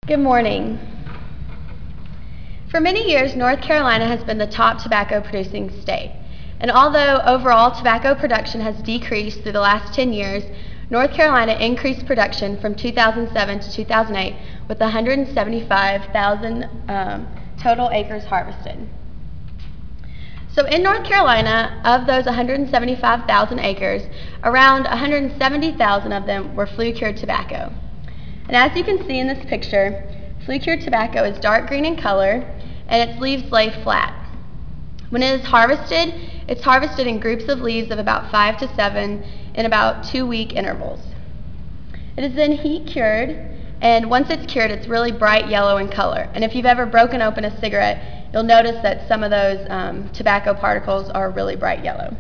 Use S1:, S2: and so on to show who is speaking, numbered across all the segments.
S1: Good morning. For many years, North Carolina has been the top tobacco producing state. And although overall tobacco production has decreased through the last 10 years, North Carolina increased production from 2007 to 2008 with 175,000 total acres harvested. So in North Carolina, of those 175,000 acres, around 170,000 of them were flue-cured tobacco. And as you can see in this picture, flue-cured tobacco is dark green in color and its leaves lay flat. When it is harvested, it's harvested in groups of leaves of about 5 to 7 in about 2-week intervals. It is then heat cured, and once it's cured, it's really bright yellow in color. And if you've ever broken open a cigarette, you'll notice that some of those tobacco particles are really bright yellow.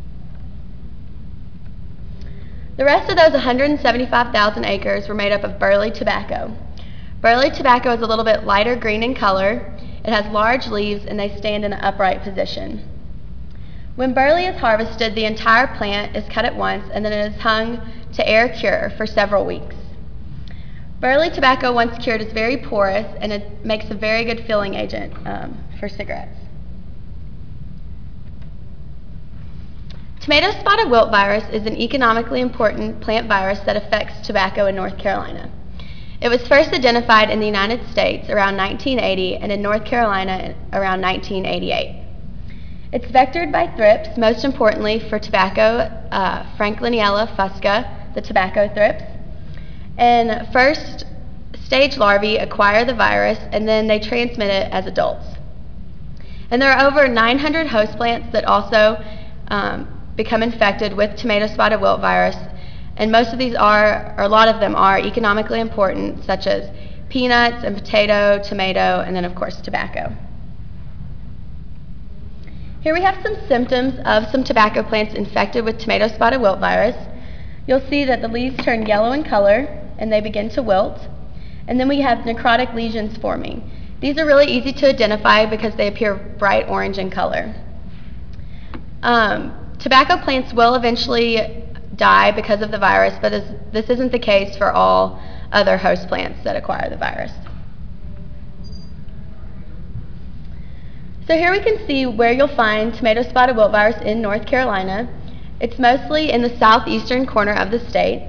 S1: The rest of those 175,000 acres were made up of burley tobacco. Burley tobacco is a little bit lighter green in color. It has large leaves and they stand in an upright position. When burley is harvested, the entire plant is cut at once and then it is hung to air cure for several weeks. Burley tobacco, once cured, is very porous and it makes a very good filling agent for cigarettes. Tomato spotted wilt virus is an economically important plant virus that affects tobacco in North Carolina. It was first identified in the United States around 1980 and in North Carolina around 1988. It's vectored by thrips, most importantly for tobacco, Frankliniella fusca, the tobacco thrips. And first stage larvae acquire the virus and then they transmit it as adults. And there are over 900 host plants that also become infected with tomato spotted wilt virus, and most of these are, or a lot of them are, economically important, such as peanuts and potato, tomato, and then of course tobacco. Here we have some symptoms of some tobacco plants infected with tomato spotted wilt virus. You'll see that the leaves turn yellow in color and they begin to wilt, and then we have necrotic lesions forming. These are really easy to identify because they appear bright orange in color. Tobacco plants will eventually die because of the virus, but this isn't the case for all other host plants that acquire the virus. So here we can see where you'll find tomato spotted wilt virus in North Carolina. It's mostly in the southeastern corner of the state.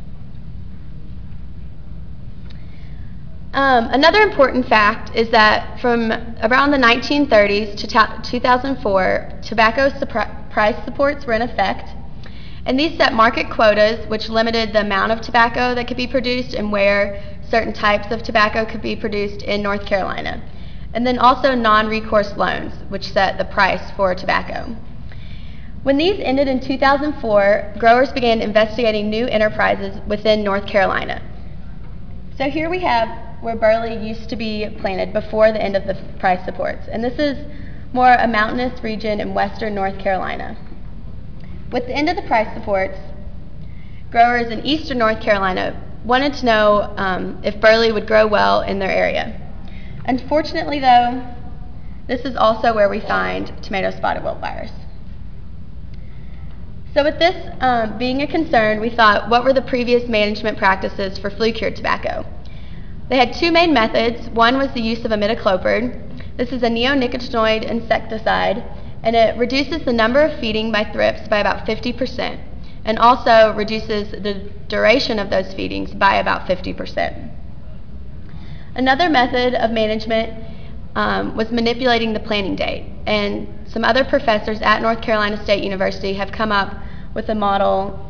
S1: Another important fact is that from around the 1930s to 2004, tobacco price supports were in effect, and these set market quotas which limited the amount of tobacco that could be produced and where certain types of tobacco could be produced in North Carolina, and then also non-recourse loans which set the price for tobacco. When these ended in 2004, growers began investigating new enterprises within North Carolina. So here we have where burley used to be planted before the end of the price supports, and this is more a mountainous region in western North Carolina. With the end of the price supports, growers in eastern North Carolina wanted to know if burley would grow well in their area. Unfortunately though, this is also where we find tomato spotted wilt virus. So with this being a concern, we thought, what were the previous management practices for flue-cured tobacco? They had two main methods. One was the use of imidacloprid. This is a neonicotinoid insecticide, and it reduces the number of feeding by thrips by about 50%, and also reduces the duration of those feedings by about 50%. Another method of management was manipulating the planting date, and some other professors at North Carolina State University have come up with a model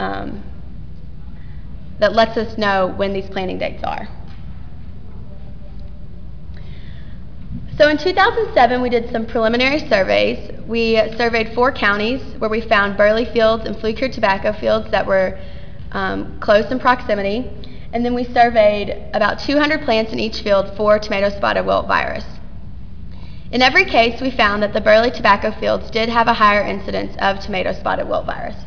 S1: that lets us know when these planting dates are. So in 2007, we did some preliminary surveys. We surveyed 4 counties where we found burley fields and flue-cured tobacco fields that were close in proximity. And then we surveyed about 200 plants in each field for tomato spotted wilt virus. In every case, we found that the burley tobacco fields did have a higher incidence of tomato spotted wilt virus.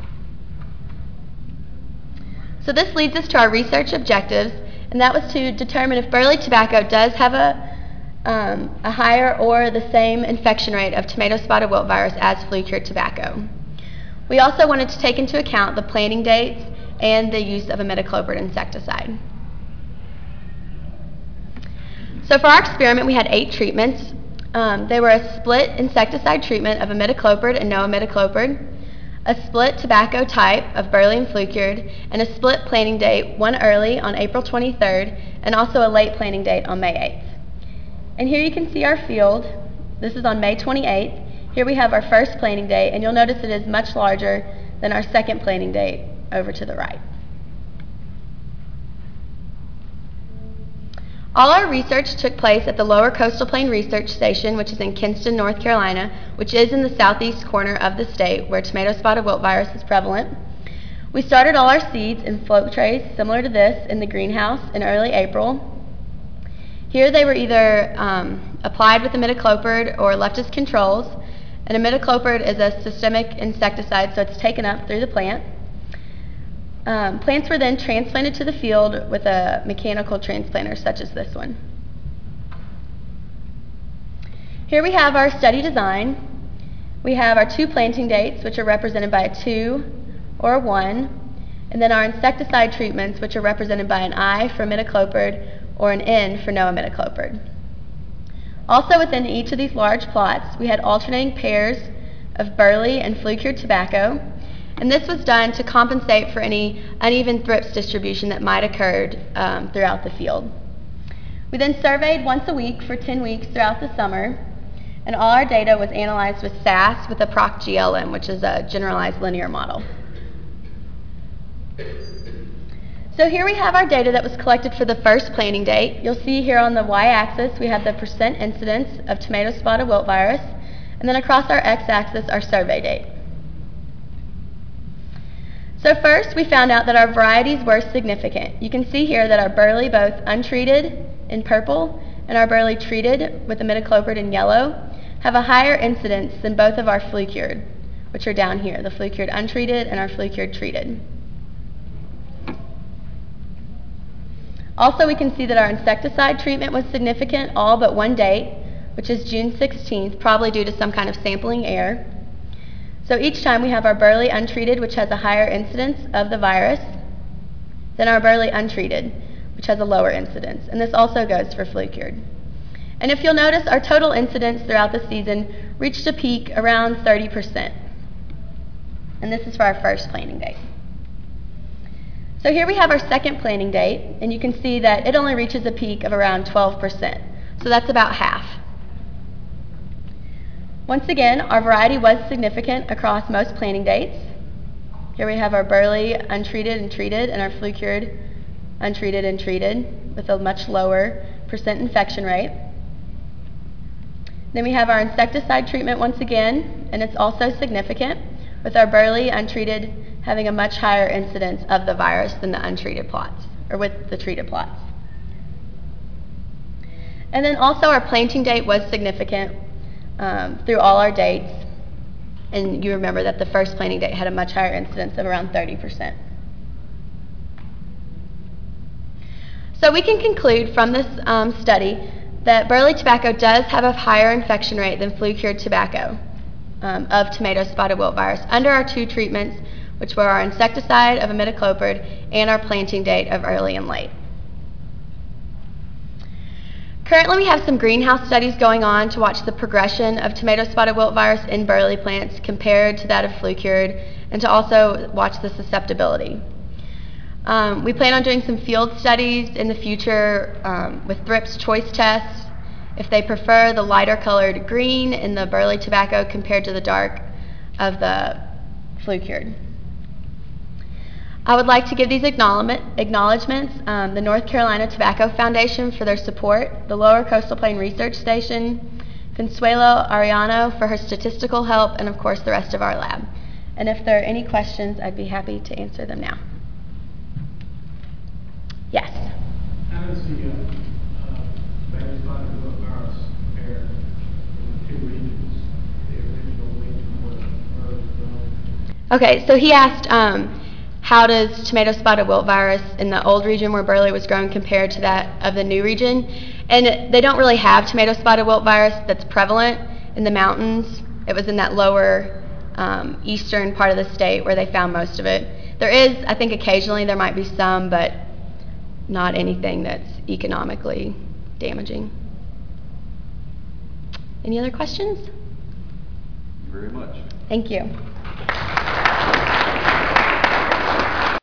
S1: So this leads us to our research objectives, and that was to determine if burley tobacco does have a higher or the same infection rate of tomato spotted wilt virus as flue-cured tobacco. We also wanted to take into account the planting dates and the use of imidacloprid insecticide. So for our experiment, we had 8 treatments. They were a split insecticide treatment of imidacloprid and no imidacloprid, a split tobacco type of burley and flue-cured, and a split planting date, one early on April 23rd, and also a late planting date on May 8th. And here you can see our field. This is on May 28th. Here we have our first planting date, and you'll notice it is much larger than our second planting date over to the right. All our research took place at the Lower Coastal Plain Research Station, which is in Kinston, North Carolina, which is in the southeast corner of the state where tomato spotted wilt virus is prevalent. We started all our seeds in float trays similar to this in the greenhouse in early April. Here they were either applied with imidacloprid or left as controls. And imidacloprid is a systemic insecticide, so it's taken up through the plant. Plants were then transplanted to the field with a mechanical transplanter such as this one. Here we have our study design. We have our 2 planting dates, which are represented by a 2 or a 1, and then our insecticide treatments, which are represented by an I for imidacloprid or an N for no imidacloprid. Also within each of these large plots, we had alternating pairs of burley and flue-cured tobacco, and this was done to compensate for any uneven thrips distribution that might occurred throughout the field. We then surveyed once a week for 10 weeks throughout the summer, and all our data was analyzed with SAS with a PROC-GLM, which is a generalized linear model. So here we have our data that was collected for the first planting date. You'll see here on the y-axis we have the percent incidence of tomato spotted wilt virus, and then across our x-axis our survey date. So first we found out that our varieties were significant. You can see here that our burley, both untreated in purple and our burley treated with imidacloprid in yellow, have a higher incidence than both of our flue-cured, which are down here, the flue-cured untreated and our flue-cured treated. Also, we can see that our insecticide treatment was significant all but one date, which is June 16th, probably due to some kind of sampling error. So each time we have our burley untreated, which has a higher incidence of the virus, than our burley untreated, which has a lower incidence. And this also goes for flue-cured. And if you'll notice, our total incidence throughout the season reached a peak around 30%. And this is for our first planting date. So here we have our second planting date, and you can see that it only reaches a peak of around 12%. So that's about half. Once again, our variety was significant across most planting dates. Here we have our burley untreated and treated, and our flue-cured untreated and treated with a much lower percent infection rate. Then we have our insecticide treatment once again, and it's also significant, with our burley untreated having a much higher incidence of the virus than the untreated plots, or with the treated plots. And then also our planting date was significant through all our dates, and you remember that the first planting date had a much higher incidence of around 30%. So we can conclude from this study that burley tobacco does have a higher infection rate than flue-cured tobacco of tomato spotted wilt virus under our 2 treatments, which were our insecticide of imidacloprid and our planting date of early and late. Currently, we have some greenhouse studies going on to watch the progression of tomato spotted wilt virus in burley plants compared to that of flue-cured, and to also watch the susceptibility. We plan on doing some field studies in the future with thrips choice tests, if they prefer the lighter colored green in the burley tobacco compared to the dark of the flue-cured. I would like to give these acknowledgments, the North Carolina Tobacco Foundation for their support, the Lower Coastal Plain Research Station, Consuelo Ariano for her statistical help, and of course the rest of our lab. And if there are any questions, I'd be happy to answer them now. Yes?
S2: How does the tomato spotted wilt virus compare in the 2 regions, the original region where the bird was grown?
S1: Okay, so he asked, how does tomato spotted wilt virus in the old region where burley was grown compare to that of the new region? And they don't really have tomato spotted wilt virus that's prevalent in the mountains. It was in that lower eastern part of the state where they found most of it. There is, I think occasionally there might be some, but not anything that's economically damaging. Any other questions?
S3: Thank you very much.
S1: Thank you.